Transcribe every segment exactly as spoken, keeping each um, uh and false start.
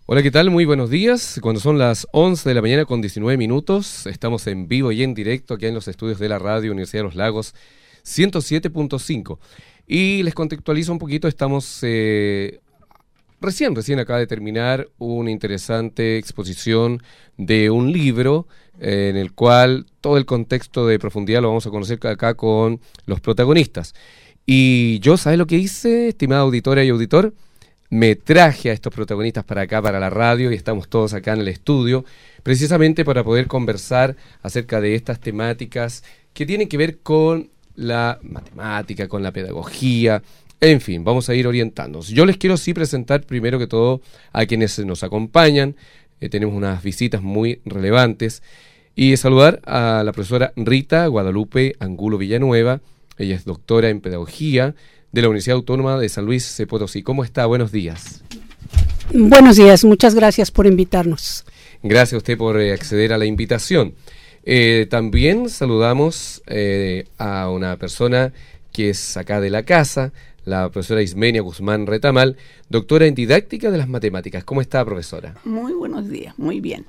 Hola, ¿qué tal? Muy buenos días. Cuando son las once de la mañana con diecinueve minutos, estamos en vivo y en directo aquí en los estudios de la radio Universidad de los Lagos ciento siete punto cinco. Y les contextualizo un poquito, estamos eh, recién, recién acaba de terminar una interesante exposición de un libro eh, en el cual todo el contexto de profundidad lo vamos a conocer acá con los protagonistas. Y yo, ¿sabes lo que hice, estimada auditora y auditor? Me traje a estos protagonistas para acá, para la radio, y estamos todos acá en el estudio, precisamente para poder conversar acerca de estas temáticas que tienen que ver con la matemática, con la pedagogía, en fin, vamos a ir orientándonos. Yo les quiero sí presentar primero que todo a quienes nos acompañan, eh, tenemos unas visitas muy relevantes, y saludar a la profesora Rita Guadalupe Angulo Villanueva. Ella es doctora en pedagogía de la Universidad Autónoma de San Luis Potosí. ¿Cómo está? Buenos días. Buenos días, muchas gracias por invitarnos. Gracias a usted por eh, acceder a la invitación. Eh, también saludamos eh, a una persona que es acá de la casa, la profesora Ismenia Guzmán Retamal, doctora en didáctica de las matemáticas. ¿Cómo está, profesora? Muy buenos días, muy bien.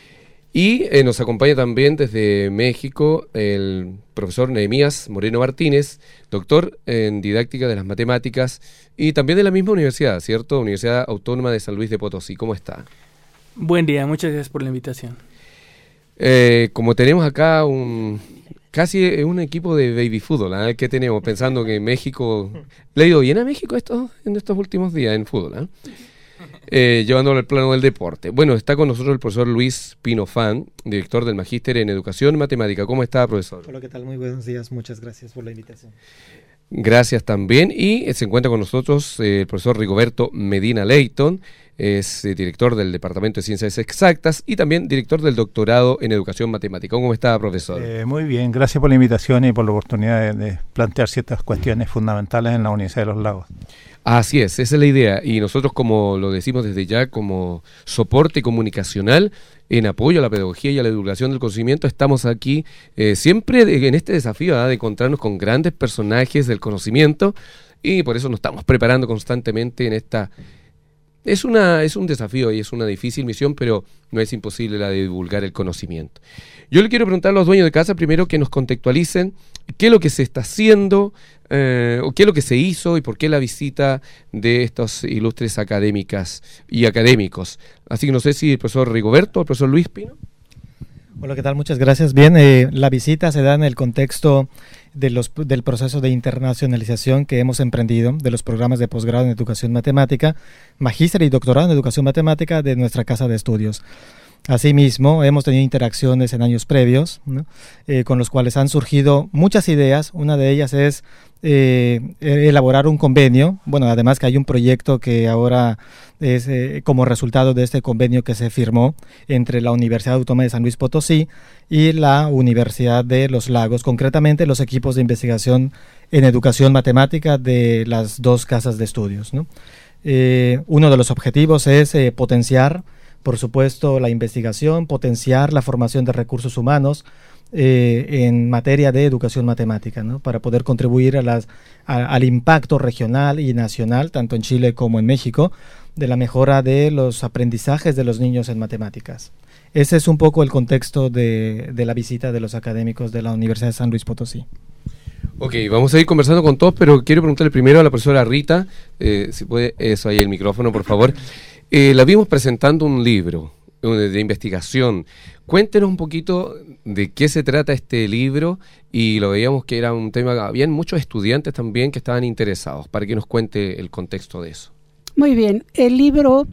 Y eh, nos acompaña también desde México el profesor Nehemías Moreno Martínez, doctor en didáctica de las matemáticas y también de la misma universidad, ¿cierto? Universidad Autónoma de San Luis de Potosí. ¿Cómo está? Buen día, muchas gracias por la invitación. Eh, como tenemos acá un casi un equipo de baby fútbol, ¿eh? ¿Qué tenemos? Pensando que México... ¿Le ha ido bien a México esto, en estos últimos días en fútbol? ¿eh? Eh, llevándolo al plano del deporte. Bueno, está con nosotros el profesor Luis Pino Fan, director del Magíster en Educación Matemática. ¿Cómo está, profesor? Hola, ¿qué tal? Muy buenos días. Muchas gracias por la invitación. Gracias también. Y eh, se encuentra con nosotros eh, el profesor Rigoberto Medina Leighton, es eh, director del Departamento de Ciencias Exactas y también director del doctorado en Educación Matemática. ¿Cómo está, profesor? Eh, muy bien, gracias por la invitación y por la oportunidad de, de plantear ciertas cuestiones fundamentales en la Universidad de los Lagos. Así es, esa es la idea, y nosotros, como lo decimos desde ya, como soporte comunicacional en apoyo a la pedagogía y a la divulgación del conocimiento, estamos aquí eh, siempre de, en este desafío ¿eh? de encontrarnos con grandes personajes del conocimiento, y por eso nos estamos preparando constantemente en esta... Es una es un desafío y es una difícil misión, pero no es imposible la de divulgar el conocimiento. Yo le quiero preguntar a los dueños de casa primero que nos contextualicen qué es lo que se está haciendo, eh, o qué es lo que se hizo y por qué la visita de estos ilustres académicas y académicos. Así que no sé si el profesor Rigoberto o el profesor Luis Pino. Hola, ¿qué tal? Muchas gracias. Bien, eh, la visita se da en el contexto de los, del proceso de internacionalización que hemos emprendido de los programas de posgrado en Educación Matemática, magíster y doctorado en Educación Matemática de nuestra casa de estudios. Asimismo, hemos tenido interacciones en años previos, ¿no? eh, con los cuales han surgido muchas ideas. Una de ellas es eh, elaborar un convenio. Bueno, además que hay un proyecto que ahora es eh, como resultado de este convenio que se firmó entre la Universidad Autónoma de San Luis Potosí y la Universidad de los Lagos, concretamente los equipos de investigación en educación matemática de las dos casas de estudios, ¿no? Eh, uno de los objetivos es eh, potenciar, por supuesto, la investigación, potenciar la formación de recursos humanos eh, en materia de educación matemática, ¿no? Para poder contribuir a las, a, al impacto regional y nacional, tanto en Chile como en México, de la mejora de los aprendizajes de los niños en matemáticas. Ese es un poco el contexto de, de la visita de los académicos de la Universidad de San Luis Potosí. Ok, vamos a ir conversando con todos, pero quiero preguntarle primero a la profesora Rita, eh, si puede, eso ahí el micrófono, por favor. Eh, la vimos presentando un libro de, de investigación. Cuéntenos un poquito de qué se trata este libro, y lo veíamos que era un tema, habían muchos estudiantes también que estaban interesados, para que nos cuente el contexto de eso. Muy bien, el libro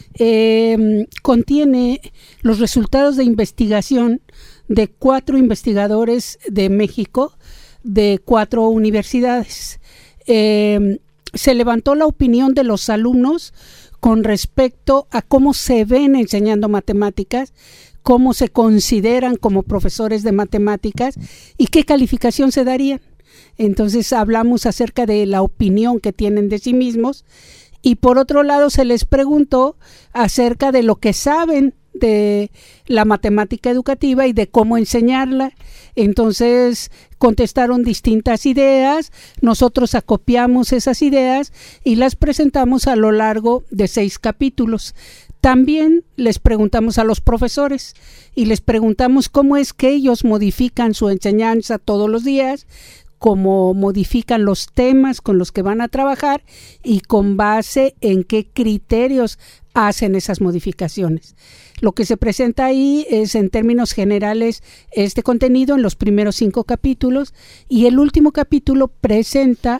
eh, contiene los resultados de investigación de cuatro investigadores de México, de cuatro universidades. Eh, se levantó la opinión de los alumnos con respecto a cómo se ven enseñando matemáticas, cómo se consideran como profesores de matemáticas y qué calificación se darían. Entonces hablamos acerca de la opinión que tienen de sí mismos, y por otro lado se les preguntó acerca de lo que saben de la matemática educativa y de cómo enseñarla. Entonces contestaron distintas ideas, nosotros acopiamos esas ideas y las presentamos a lo largo de seis capítulos. También les preguntamos a los profesores y les preguntamos cómo es que ellos modifican su enseñanza todos los días, cómo modifican los temas con los que van a trabajar y con base en qué criterios hacen esas modificaciones. Lo que se presenta ahí es, en términos generales, este contenido en los primeros cinco capítulos, y el último capítulo presenta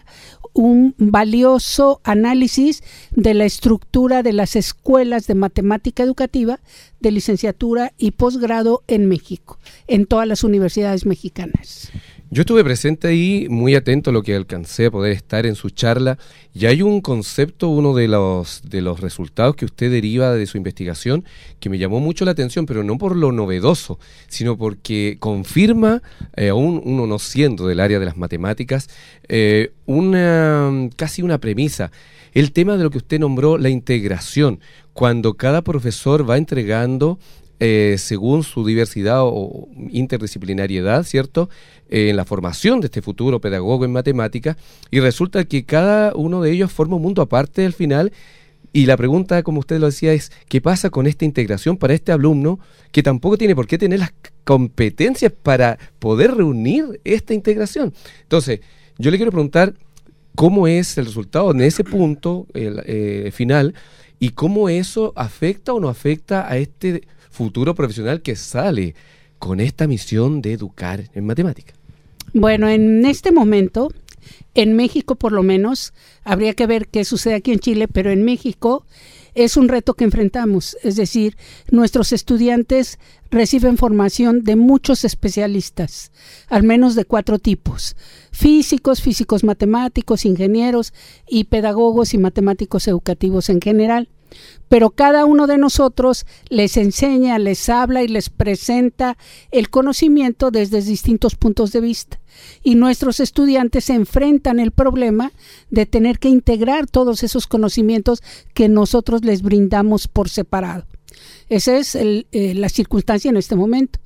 un valioso análisis de la estructura de las escuelas de matemática educativa de licenciatura y posgrado en México, en todas las universidades mexicanas. Yo estuve presente ahí, muy atento a lo que alcancé a poder estar en su charla, y hay un concepto, uno de los, de los resultados que usted deriva de su investigación, que me llamó mucho la atención, pero no por lo novedoso, sino porque confirma, eh, aún uno no siendo del área de las matemáticas, eh, una casi una premisa. El tema de lo que usted nombró, la integración, cuando cada profesor va entregando Eh, según su diversidad o interdisciplinariedad, ¿cierto?, eh, en la formación de este futuro pedagogo en matemática, y resulta que cada uno de ellos forma un mundo aparte al final, y la pregunta, como usted lo decía, es ¿qué pasa con esta integración para este alumno que tampoco tiene por qué tener las competencias para poder reunir esta integración? Entonces, yo le quiero preguntar cómo es el resultado en ese punto el, eh, final, y cómo eso afecta o no afecta a este futuro profesional que sale con esta misión de educar en matemática. Bueno, en este momento, en México por lo menos, habría que ver qué sucede aquí en Chile, pero en México es un reto que enfrentamos. Es decir, nuestros estudiantes reciben formación de muchos especialistas, al menos de cuatro tipos: físicos, físicos matemáticos, ingenieros y pedagogos y matemáticos educativos en general. Pero cada uno de nosotros les enseña, les habla y les presenta el conocimiento desde distintos puntos de vista. Y nuestros estudiantes se enfrentan el problema de tener que integrar todos esos conocimientos que nosotros les brindamos por separado. Esa es el, eh, la circunstancia en este momento.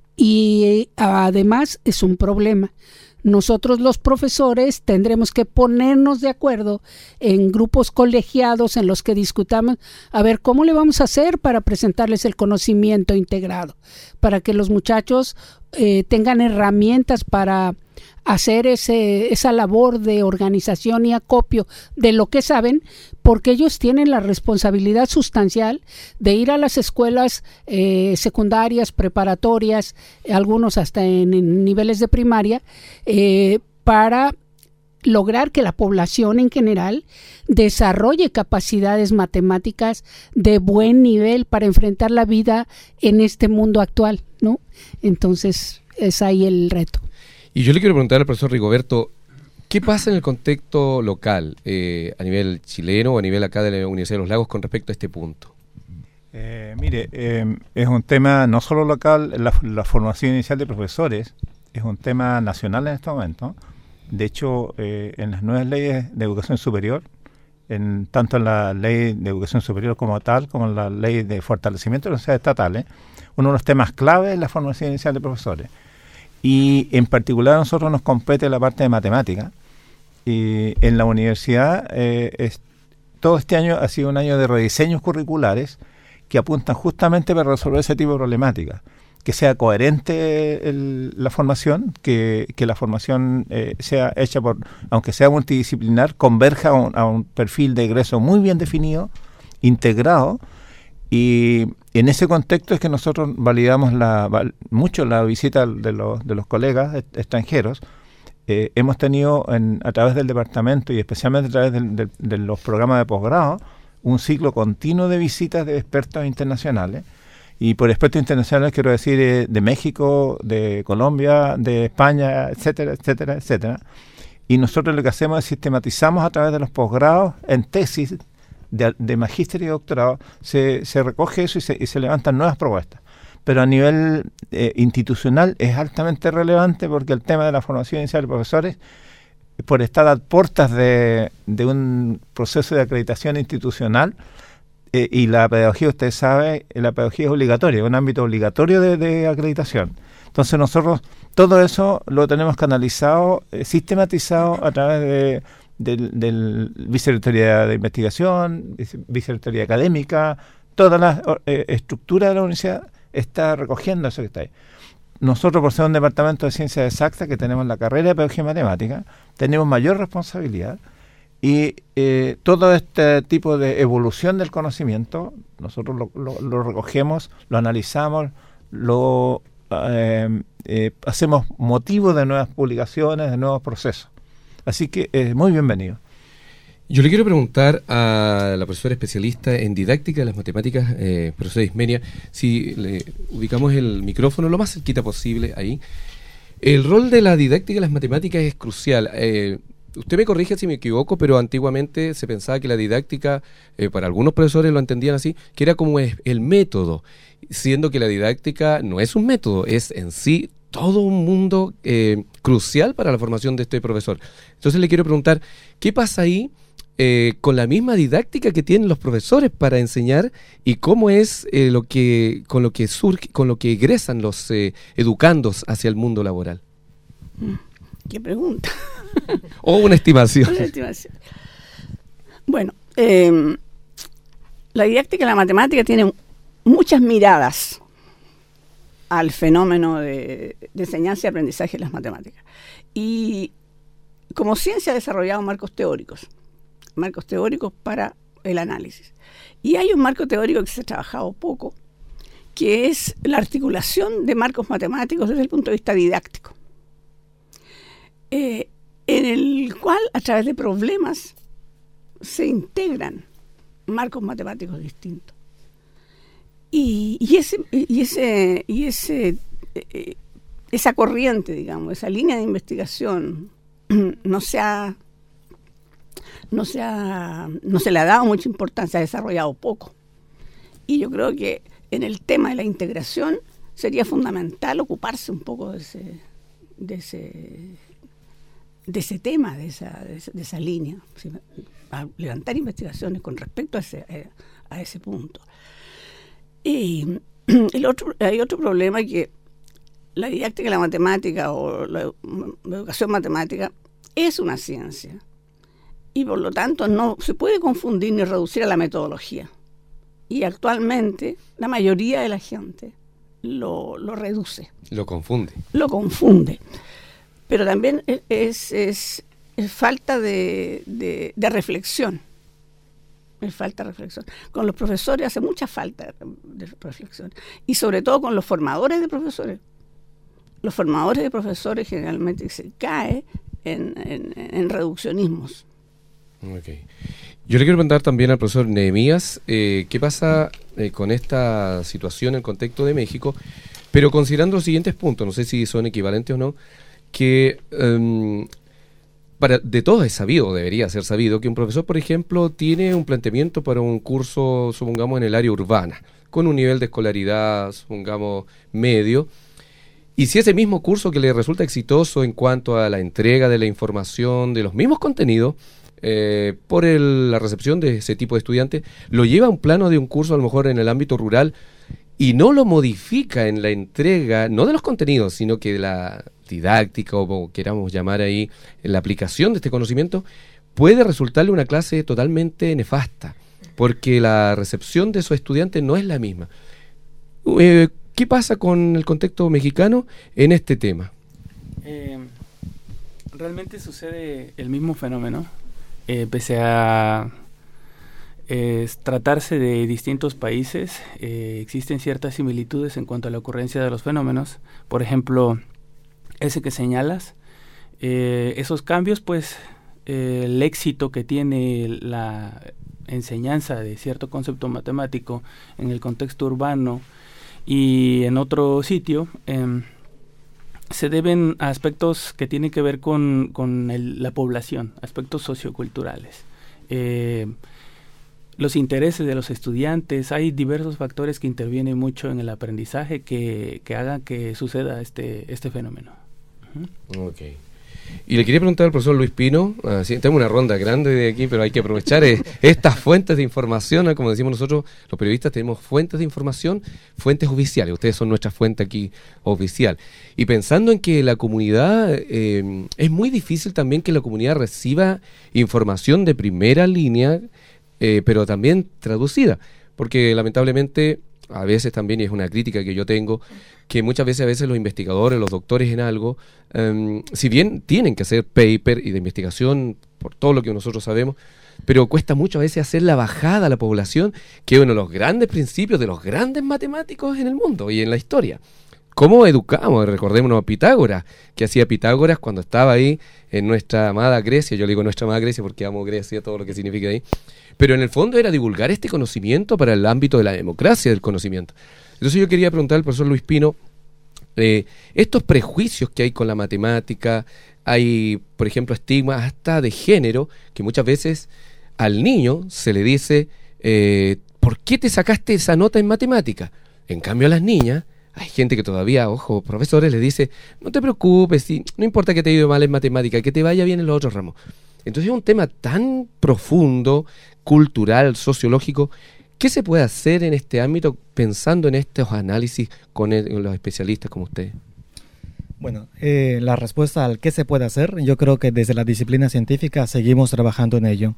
Y eh, además es un problema. Nosotros los profesores tendremos que ponernos de acuerdo en grupos colegiados en los que discutamos a ver cómo le vamos a hacer para presentarles el conocimiento integrado, para que los muchachos eh, tengan herramientas para hacer ese, esa labor de organización y acopio de lo que saben, porque ellos tienen la responsabilidad sustancial de ir a las escuelas eh, secundarias, preparatorias, algunos hasta en, en niveles de primaria, eh, para lograr que la población en general desarrolle capacidades matemáticas de buen nivel para enfrentar la vida en este mundo actual, ¿no? Entonces, es ahí el reto. Y yo le quiero preguntar al profesor Rigoberto, ¿qué pasa en el contexto local, eh, a nivel chileno o a nivel acá de la Universidad de los Lagos con respecto a este punto? Eh, mire, eh, es un tema no solo local, la, la formación inicial de profesores es un tema nacional en este momento. De hecho, eh, en las nuevas leyes de educación superior, en, tanto en la ley de educación superior como tal, como en la ley de fortalecimiento de las universidades estatales, uno de los temas clave es la formación inicial de profesores. Y en particular a nosotros nos compete la parte de matemática. Y en la universidad, eh, es, todo este año ha sido un año de rediseños curriculares que apuntan justamente para resolver ese tipo de problemáticas. Que sea coherente el, la formación, que, que la formación eh, sea hecha por, aunque sea multidisciplinar, converja a un, a un perfil de egreso muy bien definido, integrado. Y en ese contexto es que nosotros validamos la, val, mucho la visita de los, de los colegas extranjeros. Eh, hemos tenido en, a través del departamento y especialmente a través del, de, de los programas de posgrado un ciclo continuo de visitas de expertos internacionales. Y por expertos internacionales quiero decir eh, de México, de Colombia, de España, etcétera, etcétera, etcétera. Y nosotros lo que hacemos es sistematizamos a través de los posgrados en tesis de, de magíster y doctorado, se, se recoge eso y se, y se levantan nuevas propuestas. Pero a nivel eh, institucional es altamente relevante porque el tema de la formación inicial de profesores, por estar a puertas de, de un proceso de acreditación institucional, eh, y la pedagogía, usted sabe, la pedagogía es obligatoria, es un ámbito obligatorio de, de acreditación. Entonces nosotros todo eso lo tenemos canalizado, eh, sistematizado a través de del, del Vicerrectoría de Investigación, Vicerrectoría Académica, toda la eh, estructura de la universidad está recogiendo eso que está ahí. Nosotros, por ser un departamento de ciencias exactas, que tenemos la carrera de pedagogía y matemática, tenemos mayor responsabilidad y eh, todo este tipo de evolución del conocimiento, nosotros lo, lo, lo recogemos, lo analizamos, lo eh, eh, hacemos motivo de nuevas publicaciones, de nuevos procesos. Así que es eh, muy bienvenido. Yo le quiero preguntar a la profesora especialista en didáctica de las matemáticas, eh, profesora Ismenia, si le ubicamos el micrófono lo más cerquita posible ahí. El rol de la didáctica de las matemáticas es crucial. Eh, usted me corrige si me equivoco, pero antiguamente se pensaba que la didáctica, eh, para algunos profesores lo entendían así, que era como el método, siendo que la didáctica no es un método, es en sí todo un mundo eh, crucial para la formación de este profesor. Entonces le quiero preguntar, ¿qué pasa ahí eh, con la misma didáctica que tienen los profesores para enseñar y cómo es eh, lo que con lo que surge, con lo que egresan los eh, educandos hacia el mundo laboral? ¿Qué pregunta? O una estimación. Una estimación. Bueno, eh, la didáctica de la matemática tiene muchas miradas al fenómeno de, de enseñanza y aprendizaje de las matemáticas. Y como ciencia ha desarrollado marcos teóricos, marcos teóricos para el análisis. Y hay un marco teórico que se ha trabajado poco, que es la articulación de marcos matemáticos desde el punto de vista didáctico, eh, en el cual a través de problemas se integran marcos matemáticos distintos. Y, y ese y ese y ese eh, esa corriente, digamos, esa línea de investigación no se ha no se ha no se le ha dado mucha importancia, se ha desarrollado poco. Y yo creo que en el tema de la integración sería fundamental ocuparse un poco de ese de ese de ese tema, de esa de esa, de esa línea, levantar investigaciones con respecto a ese a ese punto. Y el otro, hay otro problema, que la didáctica de la matemática o la, la educación matemática es una ciencia y por lo tanto no se puede confundir ni reducir a la metodología. Y actualmente la mayoría de la gente lo, lo reduce. Lo confunde. Lo confunde. Pero también es, es, es falta de, de, de reflexión. Me falta reflexión. Con los profesores hace mucha falta de reflexión. Y sobre todo con los formadores de profesores. Los formadores de profesores generalmente se caen en, en, en reduccionismos. Okay. Yo le quiero preguntar también al profesor Nehemías, eh, ¿qué pasa eh, con esta situación en el contexto de México? Pero considerando los siguientes puntos, no sé si son equivalentes o no, que... Um, Para, de todos es sabido, debería ser sabido, que un profesor, por ejemplo, tiene un planteamiento para un curso, supongamos, en el área urbana, con un nivel de escolaridad, supongamos, medio, y si ese mismo curso que le resulta exitoso en cuanto a la entrega de la información, de los mismos contenidos, eh, por el, la recepción de ese tipo de estudiantes, lo lleva a un plano de un curso, a lo mejor en el ámbito rural, y no lo modifica en la entrega, no de los contenidos, sino que de la didáctica, o como queramos llamar ahí, en la aplicación de este conocimiento, puede resultarle una clase totalmente nefasta, porque la recepción de esos estudiantes no es la misma. Eh, ¿Qué pasa con el contexto mexicano en este tema? Eh, realmente sucede el mismo fenómeno, eh, pese a eh, tratarse de distintos países, eh, existen ciertas similitudes en cuanto a la ocurrencia de los fenómenos. Por ejemplo, ese que señalas, eh, esos cambios, pues eh, el éxito que tiene la enseñanza de cierto concepto matemático en el contexto urbano y en otro sitio, eh, se deben a aspectos que tienen que ver con, con el, la población, aspectos socioculturales. Eh, los intereses de los estudiantes, hay diversos factores que intervienen mucho en el aprendizaje que, que hagan que suceda este, este fenómeno. Uh-huh. Ok. Y le quería preguntar al profesor Luis Pino, uh, sí, tenemos una ronda grande de aquí, pero hay que aprovechar eh, estas fuentes de información, como decimos nosotros, los periodistas tenemos fuentes de información, fuentes oficiales, ustedes son nuestra fuente aquí oficial. Y pensando en que la comunidad, eh, es muy difícil también que la comunidad reciba información de primera línea, eh, pero también traducida. porque lamentablemente a veces también, y es una crítica que yo tengo, que muchas veces a veces los investigadores, los doctores en algo, um, si bien tienen que hacer paper y de investigación por todo lo que nosotros sabemos, pero cuesta mucho a veces hacer la bajada a la población, que es uno de los grandes principios de los grandes matemáticos en el mundo y en la historia. ¿Cómo educamos? Recordémonos a Pitágoras, que hacía Pitágoras cuando estaba ahí en nuestra amada Grecia. Yo le digo nuestra amada Grecia porque amo Grecia, todo lo que significa ahí. Pero en el fondo era divulgar este conocimiento para el ámbito de la democracia del conocimiento. Entonces yo quería preguntar al profesor Luis Pino, eh, estos prejuicios que hay con la matemática, hay, por ejemplo, estigmas hasta de género, que muchas veces al niño se le dice, eh, ¿por qué te sacaste esa nota en matemática? En cambio a las niñas, hay gente que todavía, ojo, profesores les dice, no te preocupes, si, no importa que te haya ido mal en matemática, que te vaya bien en los otros ramos. Entonces es un tema tan profundo, cultural, sociológico. ¿Qué se puede hacer en este ámbito pensando en estos análisis con, el, con los especialistas como ustedes? Bueno, eh, la respuesta al qué se puede hacer, yo creo que desde la disciplina científica seguimos trabajando en ello.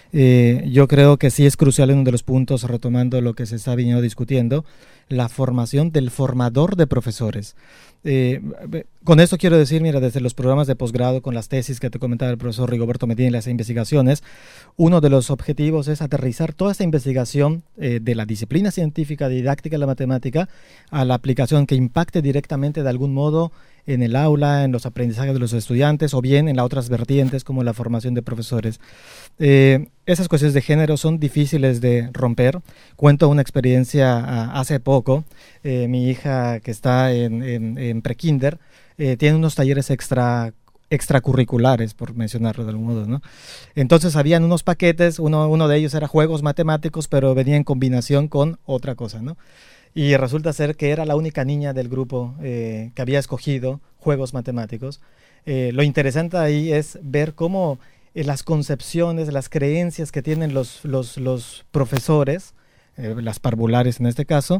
Eh, yo creo que sí es crucial en uno de los puntos, retomando lo que se está viniendo discutiendo, la formación del formador de profesores. Eh, con esto quiero decir, mira, desde los programas de posgrado, con las tesis que te comentaba el profesor Rigoberto Medina y las investigaciones, uno de los objetivos es aterrizar toda esta investigación eh, de la disciplina científica, didáctica de la matemática, a la aplicación que impacte directamente de algún modo en el aula, en los aprendizajes de los estudiantes o bien en las otras vertientes como la formación de profesores. Eh, esas cuestiones de género son difíciles de romper. Cuento una experiencia uh, hace poco. Eh, mi hija que está en, en, en prekinder eh, tiene unos talleres extra extracurriculares, por mencionarlo de algún modo, ¿no? Entonces habían unos paquetes, uno, uno de ellos era juegos matemáticos, pero venía en combinación con otra cosa, ¿no? Y resulta ser que era la única niña del grupo eh, que había escogido juegos matemáticos. Eh, lo interesante ahí es ver cómo eh, las concepciones, las creencias que tienen los, los, los profesores, eh, las parvulares en este caso,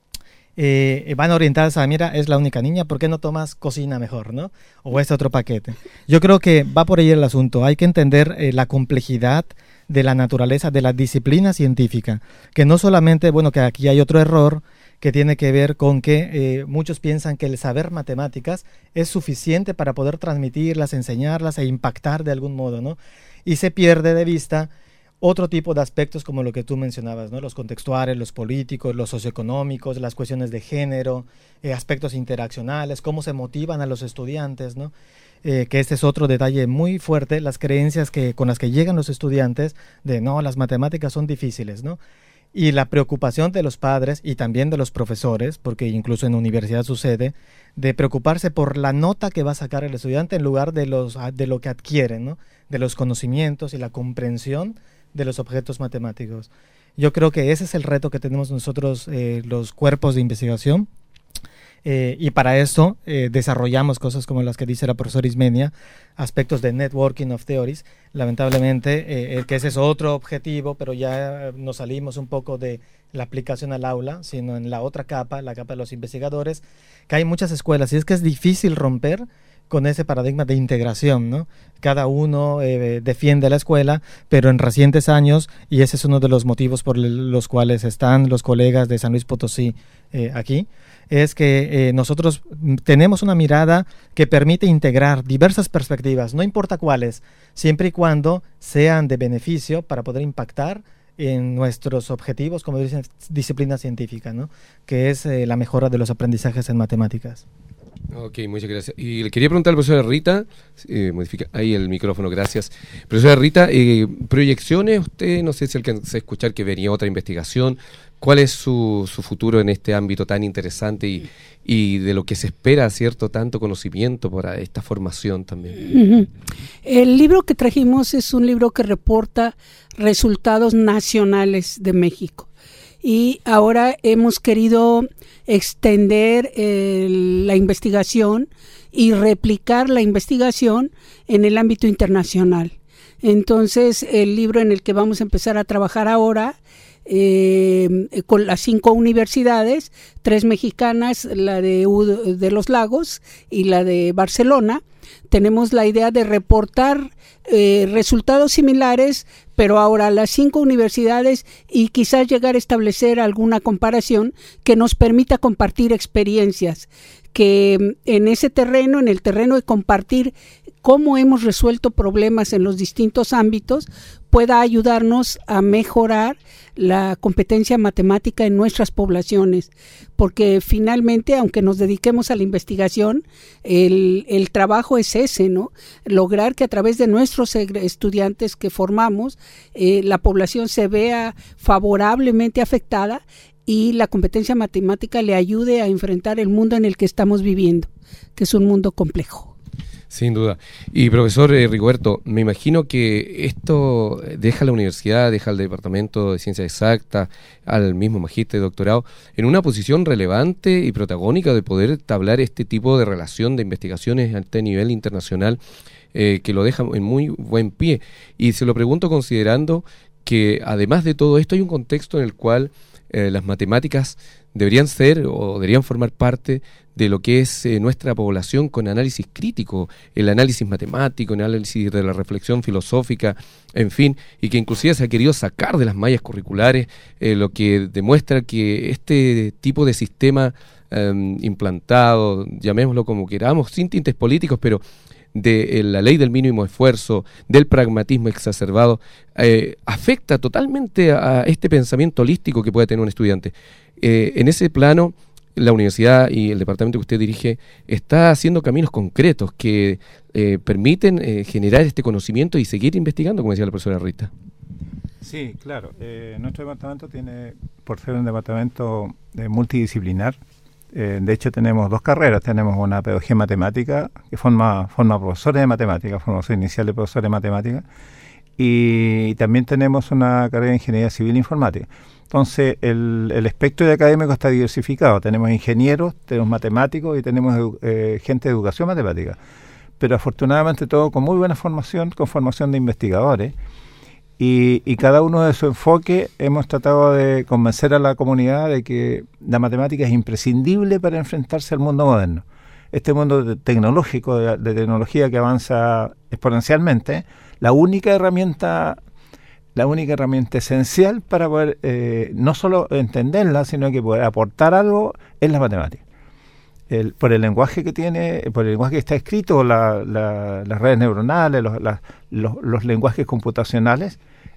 eh, van orientadas a, mira, es la única niña, ¿por qué no tomas cocina mejor, no? O este otro paquete. Yo creo que va por ahí el asunto. Hay que entender eh, la complejidad de la naturaleza de la disciplina científica, que no solamente, bueno, que aquí hay otro error que tiene que ver con que eh, muchos piensan que el saber matemáticas es suficiente para poder transmitirlas, enseñarlas e impactar de algún modo, ¿no? Y se pierde de vista otro tipo de aspectos como lo que tú mencionabas, ¿no? Los contextuales, los políticos, los socioeconómicos, las cuestiones de género, eh, aspectos interaccionales, cómo se motivan a los estudiantes, ¿no? Eh, que este es otro detalle muy fuerte, las creencias que, con las que llegan los estudiantes de no, las matemáticas son difíciles, ¿no? Y la preocupación de los padres y también de los profesores, porque incluso en universidad sucede, de preocuparse por la nota que va a sacar el estudiante en lugar de, los, de lo que adquieren, ¿no? De los conocimientos y la comprensión de los objetos matemáticos. Yo creo que ese es el reto que tenemos nosotros, eh, los cuerpos de investigación, eh, y para eso eh, desarrollamos cosas como las que dice la profesora Ismenia, aspectos de networking of theories. Lamentablemente, eh, que ese es otro objetivo, pero ya nos salimos un poco de la aplicación al aula, sino en la otra capa, la capa de los investigadores, que hay muchas escuelas, y es que es difícil romper con ese paradigma de integración, ¿no? Cada uno eh, defiende la escuela, pero en recientes años, y ese es uno de los motivos por los cuales están los colegas de San Luis Potosí eh, aquí, es que eh, nosotros tenemos una mirada que permite integrar diversas perspectivas, no importa cuáles, siempre y cuando sean de beneficio para poder impactar en nuestros objetivos como dicen, disciplina científica, ¿no? Que es eh, la mejora de los aprendizajes en matemáticas. Ok, muchas gracias. Y le quería preguntar al profesor Rita, eh, modifica ahí el micrófono, gracias. Profesora Rita, eh, proyecciones, usted no sé si alcanzó a escuchar que venía otra investigación, ¿cuál es su, su futuro en este ámbito tan interesante y, y de lo que se espera, cierto, tanto conocimiento para esta formación también? Uh-huh. El libro que trajimos es un libro que reporta resultados nacionales de México. Y ahora hemos querido extender eh, la investigación y replicar la investigación en el ámbito internacional. Entonces, el libro en el que vamos a empezar a trabajar ahora, eh, con las cinco universidades, tres mexicanas, la de, U, de Los Lagos y la de Barcelona, tenemos la idea de reportar eh, resultados similares, pero ahora a las cinco universidades, y quizás llegar a establecer alguna comparación que nos permita compartir experiencias, que en ese terreno, en el terreno de compartir cómo hemos resuelto problemas en los distintos ámbitos, pueda ayudarnos a mejorar la competencia matemática en nuestras poblaciones, porque finalmente, aunque nos dediquemos a la investigación, el, el trabajo es ese, ¿no? Lograr que a través de nuestros estudiantes que formamos, eh, la población se vea favorablemente afectada y la competencia matemática le ayude a enfrentar el mundo en el que estamos viviendo, que es un mundo complejo. Sin duda. Y profesor eh, Rigoberto, me imagino que esto deja a la universidad, deja al Departamento de Ciencias Exactas, al mismo magíster de doctorado, en una posición relevante y protagónica de poder entablar este tipo de relación de investigaciones a este nivel internacional, eh, que lo deja en muy buen pie. Y se lo pregunto considerando que además de todo esto hay un contexto en el cual eh, las matemáticas deberían ser o deberían formar parte de lo que es eh, nuestra población con análisis crítico, el análisis matemático, el análisis de la reflexión filosófica, en fin, y que inclusive se ha querido sacar de las mallas curriculares, eh, lo que demuestra que este tipo de sistema eh, implantado, llamémoslo como queramos, sin tintes políticos, pero de eh, la ley del mínimo esfuerzo, del pragmatismo exacerbado, eh, afecta totalmente a este pensamiento holístico que puede tener un estudiante. Eh, en ese plano, la universidad y el departamento que usted dirige está haciendo caminos concretos que eh, permiten eh, generar este conocimiento y seguir investigando, como decía la profesora Rita. Sí, claro. Eh, nuestro departamento tiene, por ser un departamento eh, multidisciplinar, eh, de hecho tenemos dos carreras. Tenemos una pedagogía matemática que forma, forma profesores de matemática, formación inicial de profesores de matemática, y también tenemos una carrera de ingeniería civil e informática. Entonces, el, el espectro de académico está diversificado. Tenemos ingenieros, tenemos matemáticos y tenemos eh, gente de educación matemática. Pero afortunadamente todo con muy buena formación, con formación de investigadores. Y, y cada uno de su enfoque hemos tratado de convencer a la comunidad de que la matemática es imprescindible para enfrentarse al mundo moderno. Este mundo de tecnológico, de, de tecnología que avanza exponencialmente, la única herramienta... la única herramienta esencial para poder eh, no solo entenderla, sino que poder aportar algo es la matemática. El, por el lenguaje que tiene, por el lenguaje que está escrito, la, la, las redes neuronales, los, la, los, los lenguajes computacionales,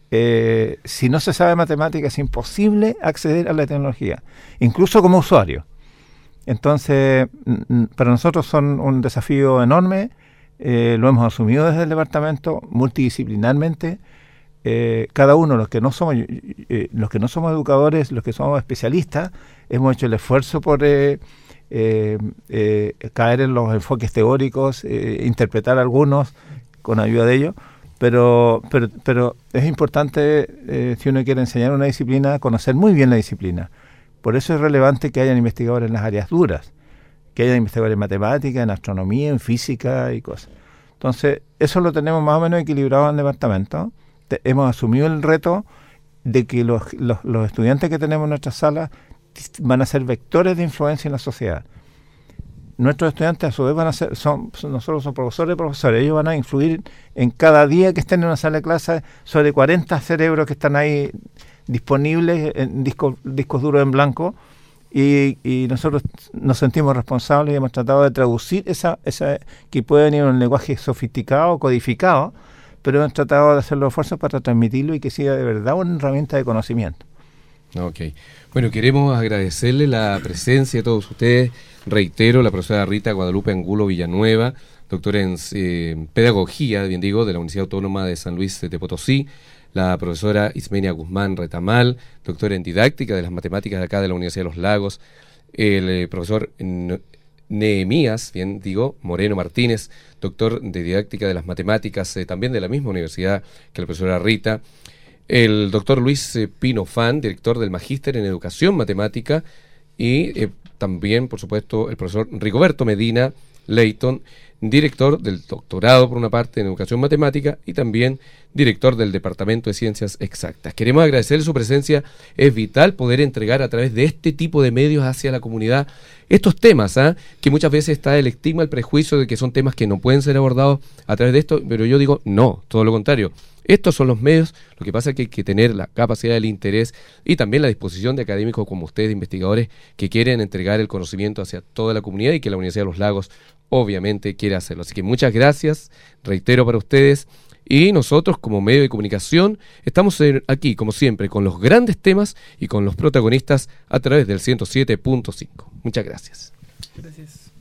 eh, si no se sabe matemática es imposible acceder a la tecnología, incluso como usuario. Entonces, m- para nosotros son un desafío enorme, eh, lo hemos asumido desde el departamento multidisciplinarmente. Eh, cada uno, los que no somos eh, los que no somos educadores, los que somos especialistas, hemos hecho el esfuerzo por eh, eh, eh, caer en los enfoques teóricos, eh, interpretar algunos con ayuda de ellos, pero pero pero es importante, eh, si uno quiere enseñar una disciplina, conocer muy bien la disciplina. Por eso es relevante que hayan investigadores en las áreas duras, que hayan investigadores en matemática, en astronomía, en física y cosas. Entonces, eso lo tenemos más o menos equilibrado en el departamento. Hemos asumido el reto de que los, los, los estudiantes que tenemos en nuestras salas van a ser vectores de influencia en la sociedad. Nuestros estudiantes a su vez van a ser, son, son nosotros somos profesores y profesores, ellos van a influir en cada día que estén en una sala de clase sobre cuarenta cerebros que están ahí disponibles en discos, discos duros en blanco, y, y nosotros nos sentimos responsables y hemos tratado de traducir esa, esa que puede venir en un lenguaje sofisticado, codificado, pero hemos tratado de hacer los esfuerzos para transmitirlo y que sea de verdad una herramienta de conocimiento. Ok. Bueno, queremos agradecerle la presencia de todos ustedes. Reitero, la profesora Rita Guadalupe Angulo Villanueva, doctora en eh, Pedagogía, bien digo, de la Universidad Autónoma de San Luis de Potosí, la profesora Ismenia Guzmán Retamal, doctora en Didáctica de las Matemáticas de acá de la Universidad de los Lagos, el eh, profesor Nehemías, bien digo, Moreno Martínez, doctor de Didáctica de las Matemáticas, eh, también de la misma universidad que la profesora Rita, el doctor Luis eh, Pino Fan, director del Magíster en Educación Matemática, y eh, también, por supuesto, el profesor Rigoberto Medina Leighton, director del doctorado, por una parte, en Educación Matemática y también director del Departamento de Ciencias Exactas. Queremos agradecerle su presencia. Es vital poder entregar a través de este tipo de medios hacia la comunidad estos temas, ¿eh? que muchas veces está el estigma, el prejuicio de que son temas que no pueden ser abordados a través de esto, pero yo digo, no, todo lo contrario. Estos son los medios, lo que pasa es que hay que tener la capacidad, el interés y también la disposición de académicos como ustedes, investigadores, que quieren entregar el conocimiento hacia toda la comunidad y que la Universidad de los Lagos obviamente quiere hacerlo. Así que muchas gracias, reitero para ustedes, y nosotros como medio de comunicación estamos aquí, como siempre, con los grandes temas y con los protagonistas a través del ciento siete punto cinco. Muchas gracias. Gracias.